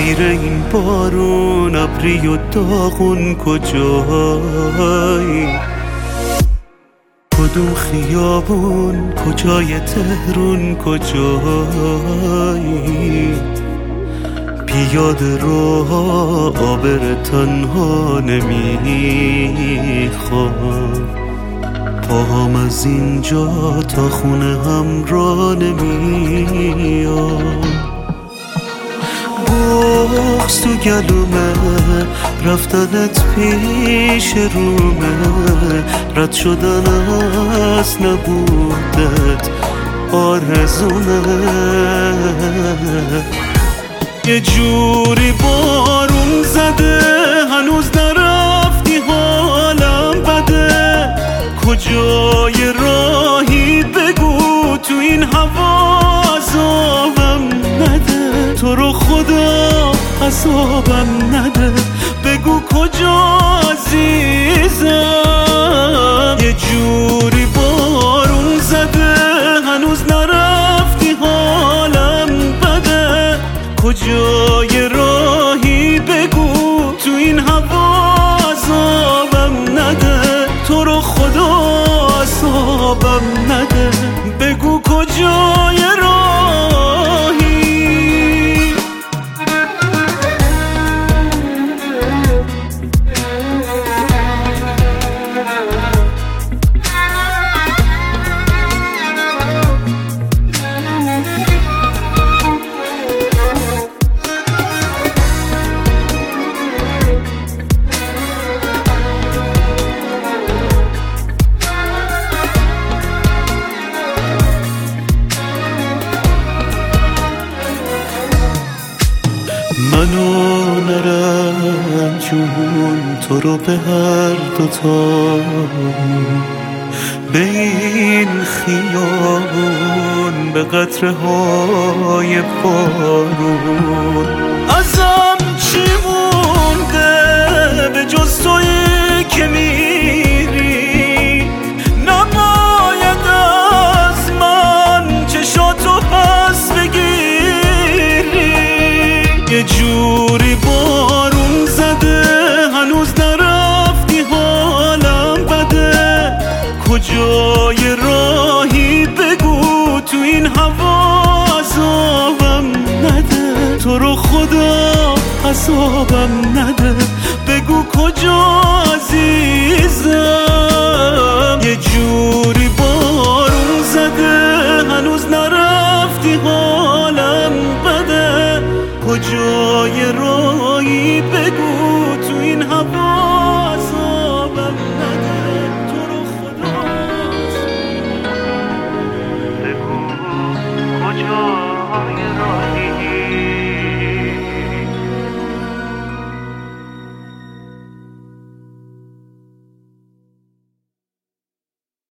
زیر این بارون ابری و داغون کجایی؟ کدوم خیابون کجای تهرون کجایی؟ پیاده رو عابر تنها نمیخوام، پاهم از اینجا تا خونه هم را نمیام. بغض تو گلومه، رفتنت پیش رومه، رد شدن از نبودت آرزومه. یه جوری بارون زده هنوز نرفتی حالم بده، کجای راهی بگو تو این هوا عذابم نده، تو رو خدا عذابم نده، بگو کجا عزیزم. یه جوری بارون زده هنوز نرفتی حالم بده، کجای راهی بگو تو این هوا عذابم نده، تو رو خدا عذابم نده، بگو کجای راهی. منو نرم جون تو رو به هر دوتا، به این خیابون به قطره های بارون. ازم چی مونده به جز تویی که میری؟ نباید از من چشاتو پس بگیری. یه جوری بارون زده هنوز نرفتی حالم بده، کجای راهی بگو تو این هوا عذابم نده، تو رو خدا عذابم نده، بگو کجا